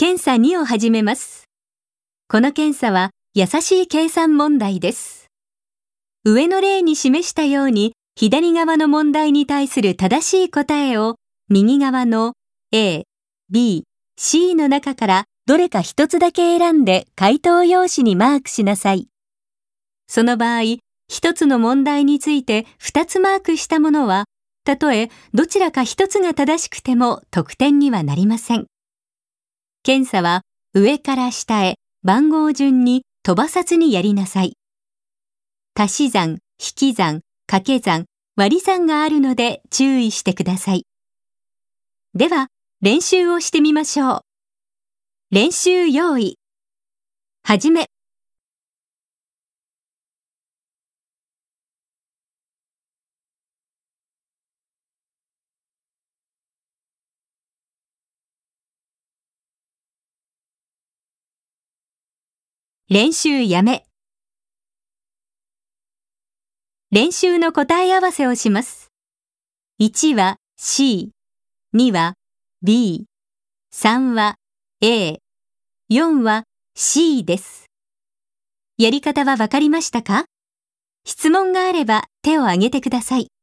検査2を始めます。この検査は優しい計算問題です。上の例に示したように、左側の問題に対する正しい答えを右側の A、B、C の中からどれか一つだけ選んで回答用紙にマークしなさい。その場合、一つの問題について二つマークしたものは、たとえどちらか一つが正しくても得点にはなりません。検査は上から下へ番号順に飛ばさずにやりなさい。足し算、引き算、掛け算、割り算があるので注意してください。では、練習をしてみましょう。練習用意。はじめ。練習やめ。練習の答え合わせをします。1は C、2は B、3は A、4は C です。やり方はわかりましたか？質問があれば手を挙げてください。